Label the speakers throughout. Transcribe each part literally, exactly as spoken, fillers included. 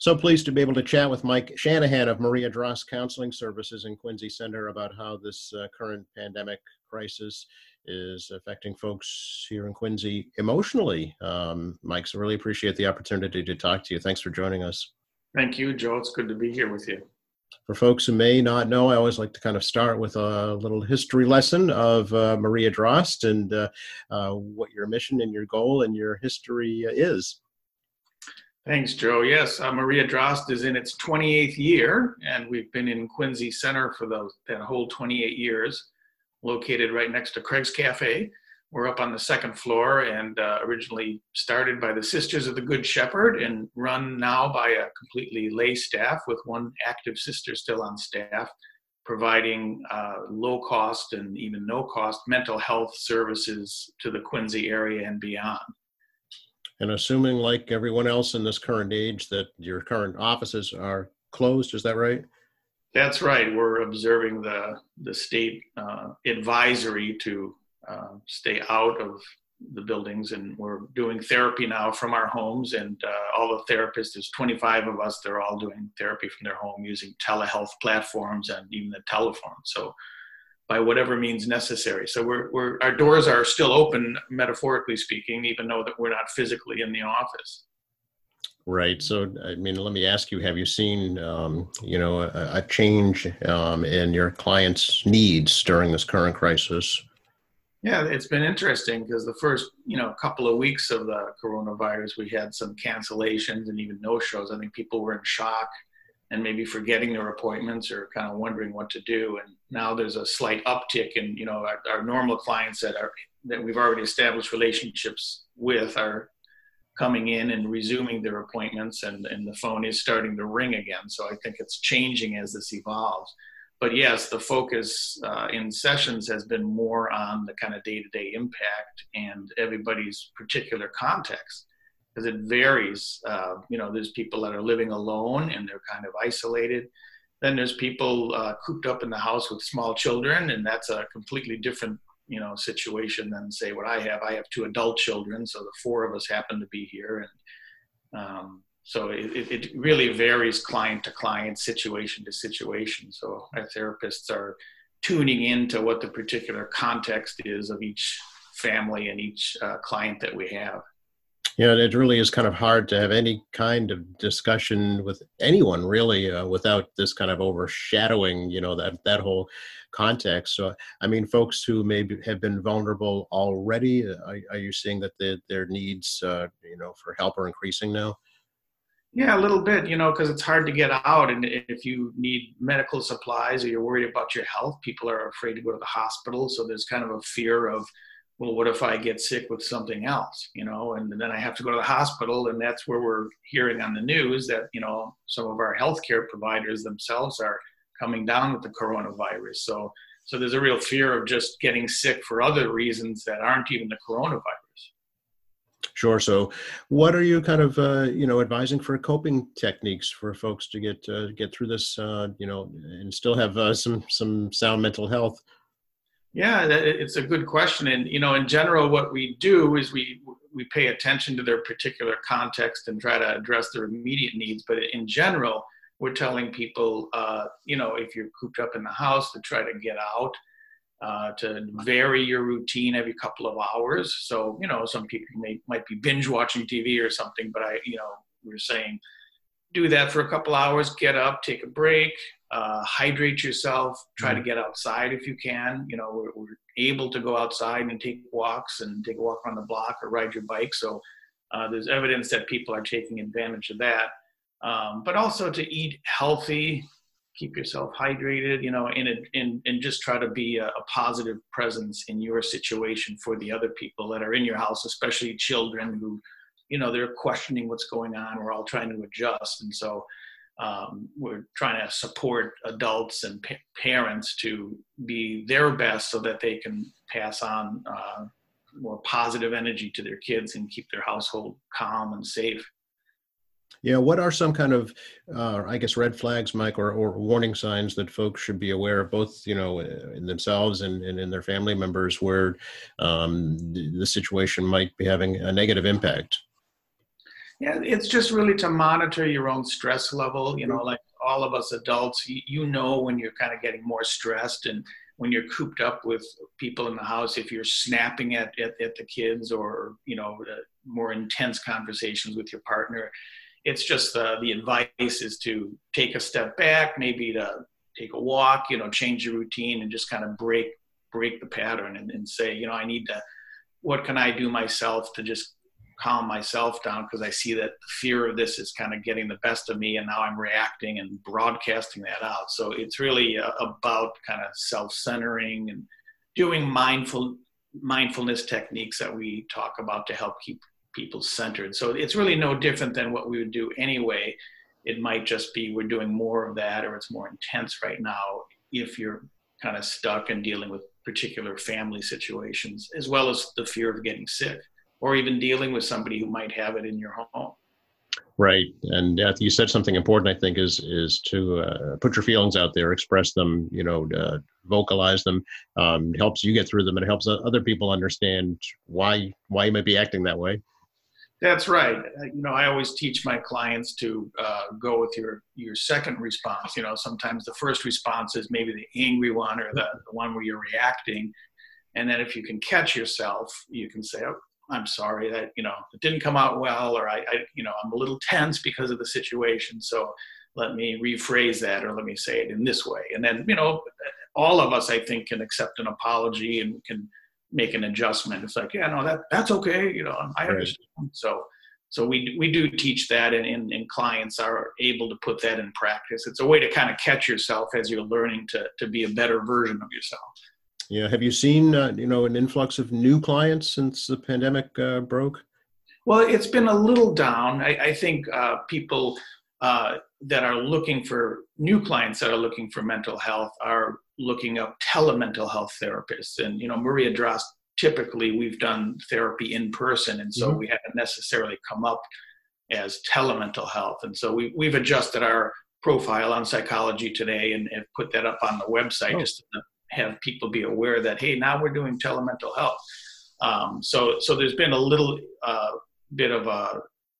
Speaker 1: So pleased to be able to chat with Mike Shanahan of Maria Drost Counseling Services in Quincy Center about how this uh, current pandemic crisis is affecting folks here in Quincy emotionally. Um, Mike, so really appreciate the opportunity to talk to you. Thanks for joining us.
Speaker 2: Thank you, Joe. It's good to be here with you.
Speaker 1: For folks who may not know, I always like to kind of start with a little history lesson of uh, Maria Drost and uh, uh, what your mission and your goal and your history is.
Speaker 2: Thanks, Joe. Yes, uh, Maria Drost is in its twenty-eighth year, and we've been in Quincy Center for those, that whole twenty-eight years, located right next to Craig's Cafe. We're up on the second floor and uh, originally started by the Sisters of the Good Shepherd and run now by a completely lay staff with one active sister still on staff, providing uh, low cost and even no cost mental health services to the Quincy area and beyond.
Speaker 1: And assuming, like everyone else in this current age, that your current offices are closed, is that right?
Speaker 2: That's right. We're observing the, the state uh, advisory to Uh, stay out of the buildings, and we're doing therapy now from our homes, and uh, all the therapists, there's twenty-five of us, they're all doing therapy from their home using telehealth platforms and even the telephone, so by whatever means necessary. So we're, we're our doors are still open, metaphorically speaking, even though that we're not physically in the office.
Speaker 1: Right. So, I mean, let me ask you, have you seen, um, you know, a, a change um, in your clients' needs during this current crisis?
Speaker 2: Yeah, it's been interesting because the first, you know, couple of weeks of the coronavirus, we had some cancellations and even no-shows. I think people were in shock and maybe forgetting their appointments or kind of wondering what to do. And now there's a slight uptick in, you know, our, our normal clients that are that we've already established relationships with are coming in and resuming their appointments, and, and the phone is starting to ring again. So I think it's changing as this evolves. But yes, the focus uh, in sessions has been more on the kind of day-to-day impact and everybody's particular context, because it varies. Uh, you know, there's people that are living alone and they're kind of isolated. Then there's people uh, cooped up in the house with small children, and that's a completely different, you know, situation than say what I have. I have two adult children, so the four of us happen to be here, and um, So it, it really varies client to client, situation to situation. So our therapists are tuning into what the particular context is of each family and each uh, client that we have.
Speaker 1: Yeah, it really is kind of hard to have any kind of discussion with anyone really uh, without this kind of overshadowing, you know, that, that whole context. So, I mean, folks who maybe have been vulnerable already, are, are you seeing that the, their needs, uh, you know, for help are increasing now?
Speaker 2: Yeah, a little bit, you know, because it's hard to get out. And if you need medical supplies or you're worried about your health, people are afraid to go to the hospital. So there's kind of a fear of, well, what if I get sick with something else, you know, and then I have to go to the hospital. And that's where we're hearing on the news that, you know, some of our healthcare providers themselves are coming down with the coronavirus. So, so there's a real fear of just getting sick for other reasons that aren't even the coronavirus.
Speaker 1: Sure. So what are you kind of, uh, you know, advising for coping techniques for folks to get uh, get through this, uh, you know, and still have uh, some some sound mental health?
Speaker 2: Yeah, it's a good question. And, you know, in general, what we do is we we pay attention to their particular context and try to address their immediate needs. But in general, we're telling people, uh, you know, if you're cooped up in the house, to try to get out. Uh, to vary your routine every couple of hours. So, you know, some people may, might be binge watching T V or something, but I, you know, we're saying do that for a couple hours, get up, take a break, uh, hydrate yourself, try to get outside if you can. You know, we're, we're able to go outside and take walks and take a walk on the block or ride your bike. So uh, there's evidence that people are taking advantage of that. Um, but also to eat healthy, keep yourself hydrated, you know, and, and, and just try to be a, a positive presence in your situation for the other people that are in your house, especially children who, you know, they're questioning what's going on. We're all trying to adjust. And so um, we're trying to support adults and pa- parents to be their best so that they can pass on uh, more positive energy to their kids and keep their household calm and safe.
Speaker 1: Yeah, what are some kind of, uh, I guess, red flags, Mike, or, or warning signs that folks should be aware of, both, you know, in themselves and, and in their family members, where um, the, the situation might be having a negative impact?
Speaker 2: Yeah, it's just really to monitor your own stress level. You know, like all of us adults, you, you know when you're kind of getting more stressed, and when you're cooped up with people in the house, if you're snapping at, at, at the kids, or, you know, uh, more intense conversations with your partner. It's just uh, the advice is to take a step back, maybe to take a walk, you know, change your routine and just kind of break break the pattern, and, and say, you know, I need to, what can I do myself to just calm myself down, because I see that the fear of this is kind of getting the best of me, and now I'm reacting and broadcasting that out. So it's really uh, about kind of self-centering and doing mindful mindfulness techniques that we talk about to help keep people centered. So it's really no different than what we would do anyway. It might just be we're doing more of that, or it's more intense right now if you're kind of stuck and dealing with particular family situations, as well as the fear of getting sick, or even dealing with somebody who might have it in your home.
Speaker 1: Right. And uh, you said something important, I think, is is to uh, put your feelings out there, express them, you know, uh, vocalize them. Um, it helps you get through them, and it helps other people understand why why you might be acting that way.
Speaker 2: That's right. You know, I always teach my clients to uh, go with your your second response. You know, sometimes the first response is maybe the angry one, or the, the one where you're reacting. And then if you can catch yourself, you can say, oh, I'm sorry that, you know, it didn't come out well, or I, I, you know, I'm a little tense because of the situation. So let me rephrase that, or let me say it in this way. And then, you know, all of us, I think, can accept an apology and can make an adjustment. It's like, yeah, no, that that's okay. You know, I understand. Right. So, so we, we do teach that, and, and, and clients are able to put that in practice. It's a way to kind of catch yourself as you're learning to, to be a better version of yourself.
Speaker 1: Yeah. Have you seen, uh, you know, an influx of new clients since the pandemic uh, broke?
Speaker 2: Well, it's been a little down. I, I think uh, people uh, that are looking for, new clients that are looking for mental health are looking up telemental health therapists. And, you know, Maria Drost, typically we've done therapy in person. And so mm-hmm. we haven't necessarily come up as telemental health. And so we, we've adjusted our profile on Psychology Today and, and put that up on the website, oh. just to have people be aware that, hey, now we're doing telemental health. Um, so, so there's been a little uh, bit of a,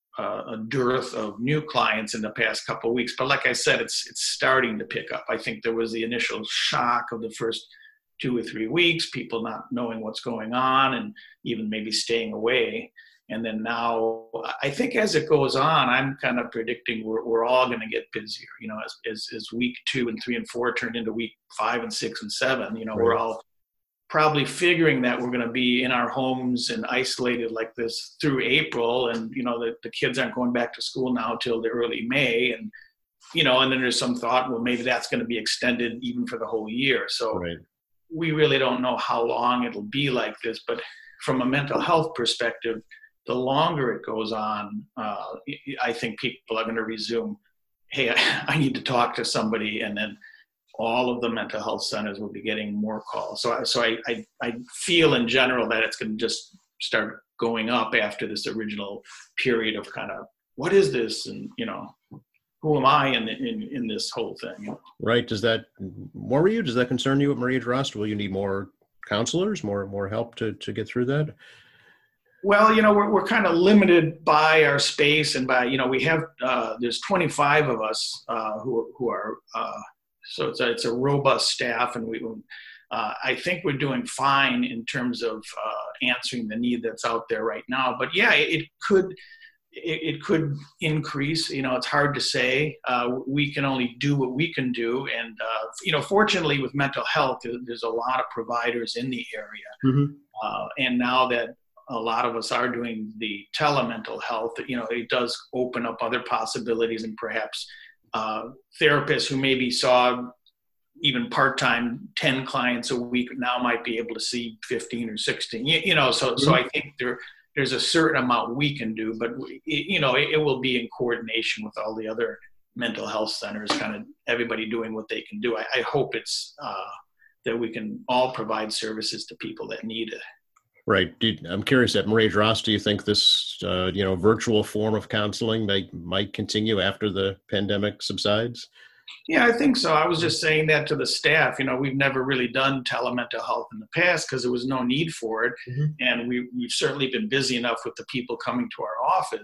Speaker 2: a dearth of new clients in the past couple of weeks. But like I said, it's it's starting to pick up. I think there was the initial shock of the first two or three weeks, people not knowing what's going on and even maybe staying away. And then now, I think as it goes on, I'm kind of predicting we're, we're all going to get busier. You know, as, as as week two and three and four turned into week five and six and seven, you know, right. we're all probably figuring that we're going to be in our homes and isolated like this through April. And, you know, the, the kids aren't going back to school now till the early May. And, you know, and then there's some thought, well, maybe that's going to be extended even for the whole year. So right. we really don't know how long it'll be like this. But from a mental health perspective, the longer it goes on, uh, I think people are going to resume, hey, I, I need to talk to somebody. And then all of the mental health centers will be getting more calls. So, so I, I, I feel in general that it's going to just start going up after this original period of kind of, what is this? And, you know, who am I in, in, in this whole thing?
Speaker 1: Right. Does that worry you? Does that concern you at Maria Drost? Will you need more counselors, more, more help to, to get through that?
Speaker 2: Well, you know, we're we're kind of limited by our space and by, you know, we have, uh, there's twenty-five of us uh, who, who are, uh, so it's a, it's a robust staff, and we, uh, I think we're doing fine in terms of uh, answering the need that's out there right now. But yeah, it could, it, it could increase. You know, it's hard to say. Uh, we can only do what we can do, and uh, you know, fortunately, with mental health, there's a lot of providers in the area, mm-hmm. uh, and now that a lot of us are doing the telemental health, you know, it does open up other possibilities, and perhaps uh, therapists who maybe saw even part-time ten clients a week now might be able to see fifteen or sixteen, you, you know, so, mm-hmm. so I think there, there's a certain amount we can do, but we, you know, it, it will be in coordination with all the other mental health centers, kind of everybody doing what they can do. I, I hope it's uh, that we can all provide services to people that need it.
Speaker 1: Right. I'm curious, at Maria Drost, do you think this, uh, you know, virtual form of counseling may, might continue after the pandemic subsides?
Speaker 2: Yeah, I think so. I was just saying that to the staff. You know, we've never really done telemental health in the past because there was no need for it. Mm-hmm. And we, we've certainly been busy enough with the people coming to our office.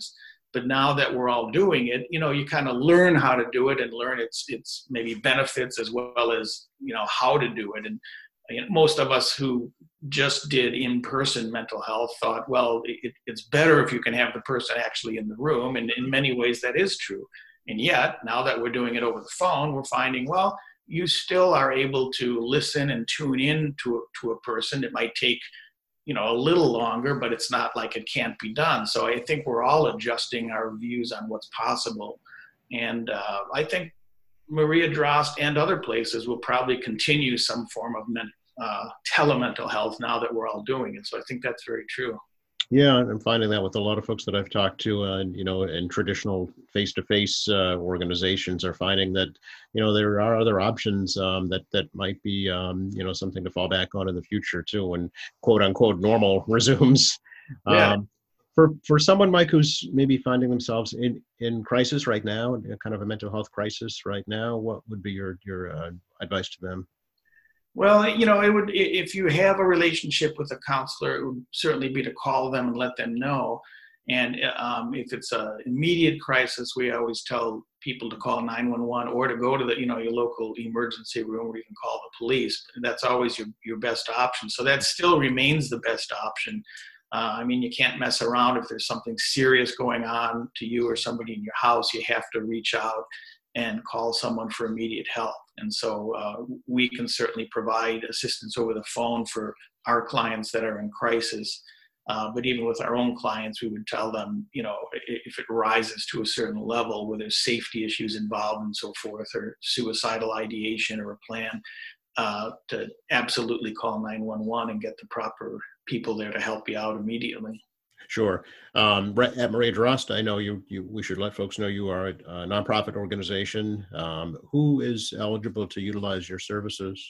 Speaker 2: But now that we're all doing it, you know, you kind of learn how to do it and learn its its maybe benefits as well as, you know, how to do it. And you know, most of us who just did in-person mental health thought, well, it, it's better if you can have the person actually in the room. And in many ways, that is true. And yet, now that we're doing it over the phone, we're finding, well, you still are able to listen and tune in to, to a person. It might take, you know, a little longer, but it's not like it can't be done. So I think we're all adjusting our views on what's possible. And uh, I think Maria Drost and other places will probably continue some form of men, uh, telemental health now that we're all doing it. So I think that's very true.
Speaker 1: Yeah, I'm finding that with a lot of folks that I've talked to, uh, you know, in traditional face-to-face uh, organizations are finding that, you know, there are other options um, that that might be, um, you know, something to fall back on in the future too, when quote unquote normal resumes.
Speaker 2: Yeah.
Speaker 1: Um, for for someone, Mike, who's maybe finding themselves in in crisis right now, kind of a mental health crisis right now, what would be your your uh, advice to them?
Speaker 2: Well, you know, it would, if you have a relationship with a counselor, it would certainly be to call them and let them know. And um, if it's an immediate crisis, we always tell people to call nine one one or to go to the, you know, your local emergency room, or you can call the police. That's always your, your best option. So that still remains the best option. Uh, I mean, you can't mess around. If there's something serious going on to you or somebody in your house, you have to reach out and call someone for immediate help. And so uh, we can certainly provide assistance over the phone for our clients that are in crisis. Uh, but even with our own clients, we would tell them, you know, if it rises to a certain level where there's safety issues involved and so forth, or suicidal ideation or a plan, uh, to absolutely call nine one one and get the proper people there to help you out immediately.
Speaker 1: Sure. Um, at Maria Drost, I know you, you, we should let folks know you are a, a nonprofit organization. Um, who is eligible to utilize your services?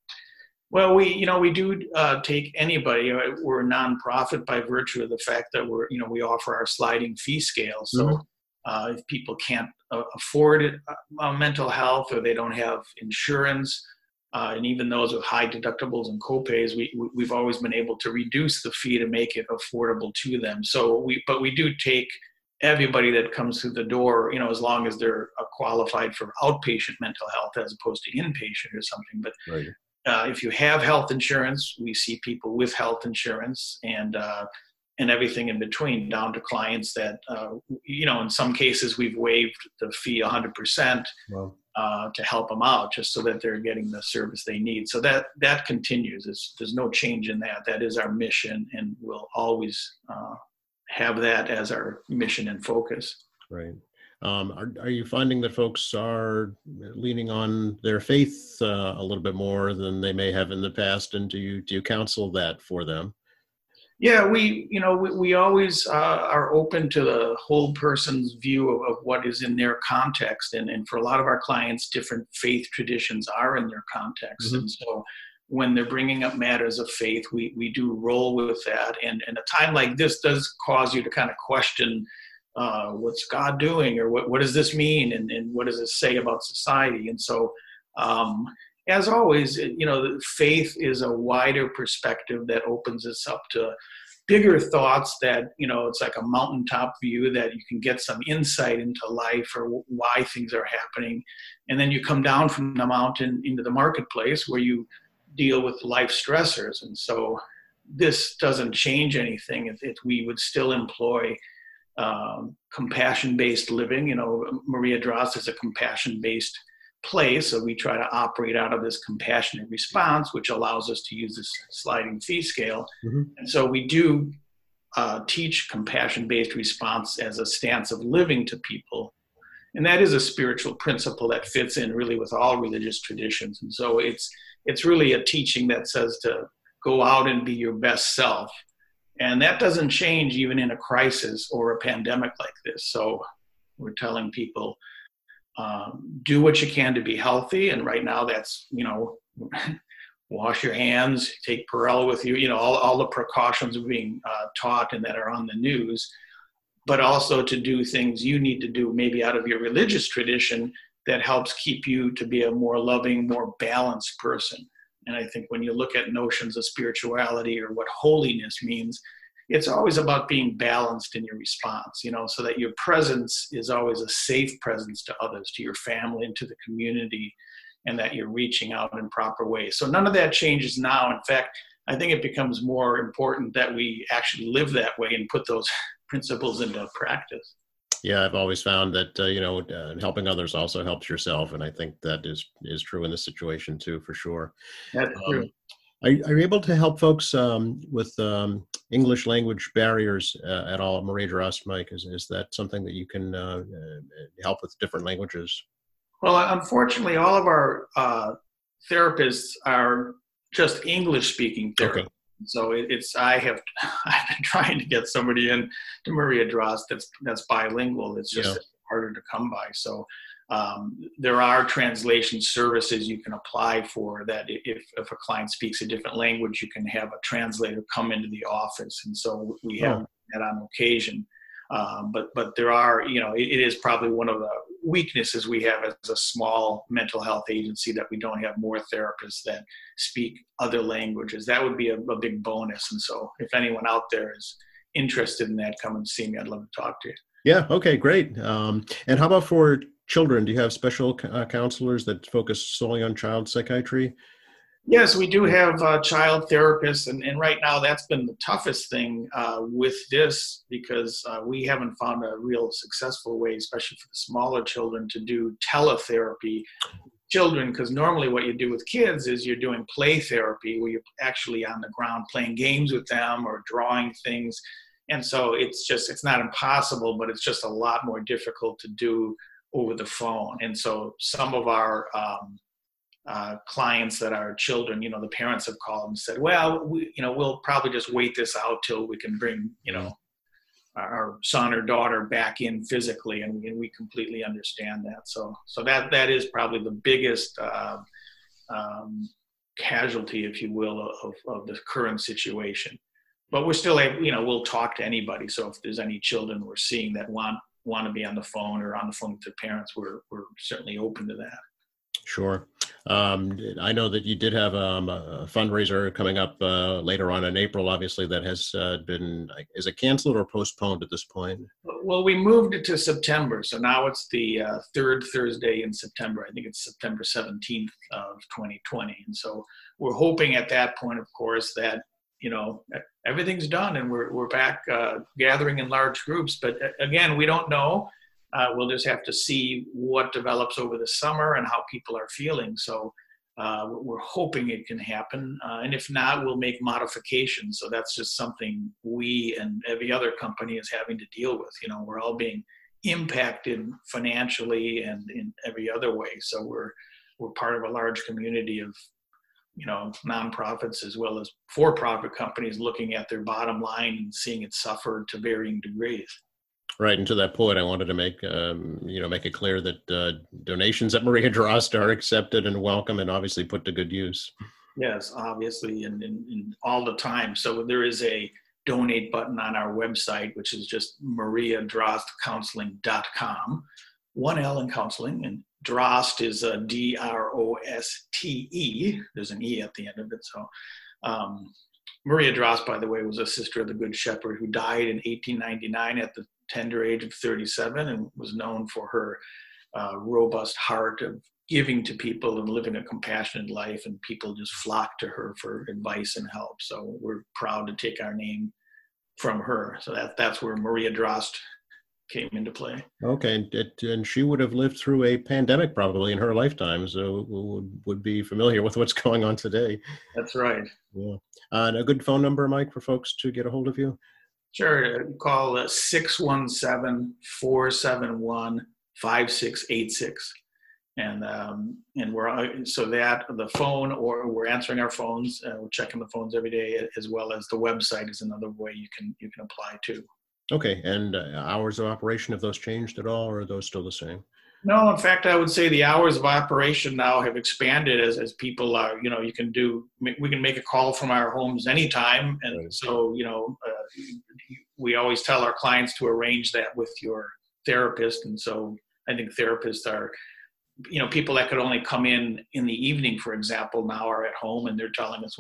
Speaker 2: Well, we, you know, we do uh, take anybody. We're a nonprofit by virtue of the fact that we're, you know, we offer our sliding fee scale. So mm-hmm. uh, if people can't uh, afford it, uh, mental health, or they don't have insurance, Uh, and even those with high deductibles and copays, we, we've always been able to reduce the fee to make it affordable to them. So we, but we do take everybody that comes through the door, you know, as long as they're uh, qualified for outpatient mental health as opposed to inpatient or something. But
Speaker 1: right.
Speaker 2: uh, if you have health insurance, we see people with health insurance and uh, and everything in between, down to clients that, uh, you know, in some cases we've waived the fee one hundred percent. Wow. Uh, to help them out, just so that they're getting the service they need. So that that continues. It's, there's no change in that. That is our mission, and we'll always uh, have that as our mission and focus.
Speaker 1: Right. Um, are, are you finding that folks are leaning on their faith uh, a little bit more than they may have in the past, and do you do you counsel that for them?
Speaker 2: Yeah, we, you know, we, we always uh, are open to the whole person's view of, of what is in their context. And, and for a lot of our clients, different faith traditions are in their context. Mm-hmm. And so when they're bringing up matters of faith, we, we do roll with that. And, and a time like this does cause you to kind of question, uh, what's God doing? Or what, what does this mean? And, and what does it say about society? And so, um, as always, you know, faith is a wider perspective that opens us up to bigger thoughts that, you know, it's like a mountaintop view that you can get some insight into life or why things are happening. And then you come down from the mountain into the marketplace where you deal with life stressors. And so this doesn't change anything. If, if we would still employ um, compassion-based living, you know, Maria Drost is a compassion-based place. So we try to operate out of this compassionate response, which allows us to use this sliding fee scale. Mm-hmm. And so we do uh, teach compassion-based response as a stance of living to people. And that is a spiritual principle that fits in really with all religious traditions. And so it's it's really a teaching that says to go out and be your best self. And that doesn't change even in a crisis or a pandemic like this. So we're telling people, Um, do what you can to be healthy. And right now that's, you know, wash your hands, take Purell with you, you know, all, all the precautions are being uh, taught and that are on the news, but also to do things you need to do maybe out of your religious tradition that helps keep you to be a more loving, more balanced person. And I think when you look at notions of spirituality or what holiness means, it's always about being balanced in your response, you know, so that your presence is always a safe presence to others, to your family and to the community, and that you're reaching out in proper ways. So none of that changes now. In fact, I think it becomes more important that we actually live that way and put those principles into practice.
Speaker 1: Yeah, I've always found that, uh, you know, uh, helping others also helps yourself. And I think that is, is true in this situation too, for sure.
Speaker 2: That's
Speaker 1: Um,
Speaker 2: true.
Speaker 1: are, are you able to help folks um, with um, English language barriers uh, at all, Maria Drost, Mike? Is, is that something that you can uh, uh, help with different languages?
Speaker 2: Well, unfortunately, all of our uh, therapists are just English-speaking therapists.
Speaker 1: Okay.
Speaker 2: So it, it's I have I've been trying to get somebody in to Maria Drost that's that's bilingual. It's just
Speaker 1: Yeah.
Speaker 2: harder to come by. So um, there are translation services you can apply for that. If if a client speaks a different language, you can have a translator come into the office, and so we have
Speaker 1: Oh.
Speaker 2: that on occasion. Um, but but there are, you know, it, it is probably one of the weaknesses we have as a small mental health agency, that we don't have more therapists that speak other languages. That would be a, a big bonus. And so if anyone out there is interested in that, come and see me. I'd love to talk to you.
Speaker 1: Yeah. Okay, great. Um, and how about for children? Do you have special uh, counselors that focus solely on child psychiatry?
Speaker 2: Yes, we do have uh, child therapists, and, and right now that's been the toughest thing uh, with this, because uh, we haven't found a real successful way, especially for the smaller children, to do teletherapy children, because normally what you do with kids is you're doing play therapy where you're actually on the ground playing games with them or drawing things. And so it's just, it's not impossible, but it's just a lot more difficult to do over the phone. And so some of our um, Uh, clients that are children, you know, the parents have called and said, well, we, you know, we'll probably just wait this out till we can bring, you know, our son or daughter back in physically, and, and we completely understand that. So, so that that is probably the biggest uh, um, casualty, if you will, of, of the current situation. But we're still able, you know, we'll talk to anybody. So if there's any children we're seeing that want want to be on the phone or on the phone with their parents, we're we're certainly open to that.
Speaker 1: Sure. Um, I know that you did have um, a fundraiser coming up uh, later on in April, obviously, that has uh, been, is it canceled or postponed at this point?
Speaker 2: Well, we moved it to September. So now it's the uh, third Thursday in September. I think it's September seventeenth of twenty twenty. And so we're hoping at that point, of course, that, you know, everything's done and we're, we're back uh, gathering in large groups. But again, we don't know. Uh, we'll just have to see what develops over the summer and how people are feeling. So uh, we're hoping it can happen. Uh, and if not, we'll make modifications. So that's just something we and every other company is having to deal with. You know, we're all being impacted financially and in every other way. So we're we're part of a large community of, you know, nonprofits as well as for-profit companies looking at their bottom line and seeing it suffer to varying degrees.
Speaker 1: Right, and to that point, I wanted to make um, you know make it clear that uh, donations at Maria Drost are accepted and welcome, and obviously put to good use.
Speaker 2: Yes, obviously, and, and, and all the time. So there is a donate button on our website, which is just maria drost counseling dot com. One L in counseling, and Drost is a D R O S T E. There's an E at the end of it. So um, Maria Drost, by the way, was a sister of the Good Shepherd who died in eighteen ninety-nine at the tender age of thirty-seven, and was known for her uh, robust heart of giving to people and living a compassionate life, and people just flocked to her for advice and help. So we're proud to take our name from her. So that that's where Maria Drost came into play.
Speaker 1: Okay, and, it, and she would have lived through a pandemic probably in her lifetime, so would, would be familiar with what's going on today.
Speaker 2: That's right.
Speaker 1: Yeah. Uh, and a good phone number, Mike, for folks to get a hold of you?
Speaker 2: Sure. Call uh, six one seven, four seven one, five six eight six. And um, and we're so that the phone, or we're answering our phones, uh, we're checking the phones every day, as well as the website is another way you can you can apply to.
Speaker 1: Okay, and uh, hours of operation, have those changed at all, or are those still the same?
Speaker 2: No, in fact, I would say the hours of operation now have expanded as, as people are, you know, you can do, we can make a call from our homes anytime. And right. So, you know, uh, we always tell our clients to arrange that with your therapist. And so I think therapists are, you know, people that could only come in in the evening, for example, now are at home and they're telling us, well,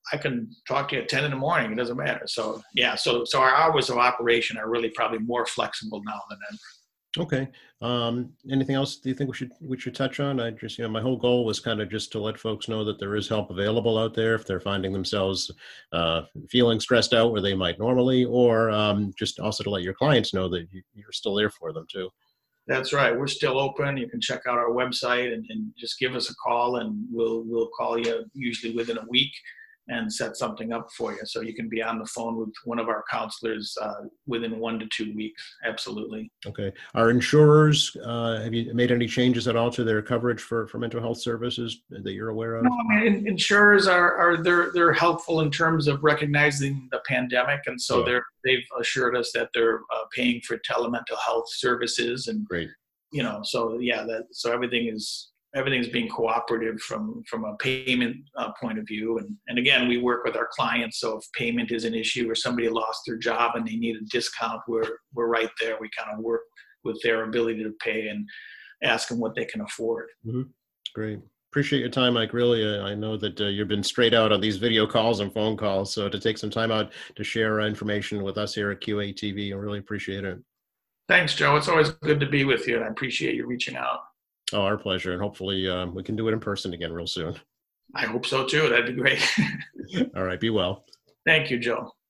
Speaker 2: I can talk to you at ten in the morning. It doesn't matter. So yeah, so so our hours of operation are really probably more flexible now than ever.
Speaker 1: Okay. Um, anything else do you think we should we should touch on? I just, you know, my whole goal was kind of just to let folks know that there is help available out there if they're finding themselves uh, feeling stressed out where they might normally, or um, just also to let your clients know that you, you're still there for them too.
Speaker 2: That's right. We're still open. You can check out our website and, and just give us a call, and we'll we'll call you usually within a week and set something up for you. So you can be on the phone with one of our counselors uh, within one to two weeks. Absolutely.
Speaker 1: Okay. Are insurers, uh, have you made any changes at all to their coverage for, for mental health services that you're aware of?
Speaker 2: No, I mean, insurers are, are they're, they're helpful in terms of recognizing the pandemic. And so
Speaker 1: Yeah.
Speaker 2: they're, they've assured us that they're uh, paying for telemental health services. And,
Speaker 1: Great.
Speaker 2: you know, so yeah, that, so everything is, everything's being cooperative from, from a payment uh, point of view. And, and again, we work with our clients. So if payment is an issue or somebody lost their job and they need a discount, we're, we're right there. We kind of work with their ability to pay and ask them what they can afford.
Speaker 1: Mm-hmm. Great. Appreciate your time, Mike. Really, uh, I know that uh, you've been straight out on these video calls and phone calls. So to take some time out to share uh, information with us here at Q A T V, I really appreciate it.
Speaker 2: Thanks, Joe. It's always good to be with you, and I appreciate you reaching out.
Speaker 1: Oh, our pleasure. And hopefully um, we can do it in person again real soon.
Speaker 2: I hope so too. That'd be great.
Speaker 1: All right. Be well.
Speaker 2: Thank you, Joe.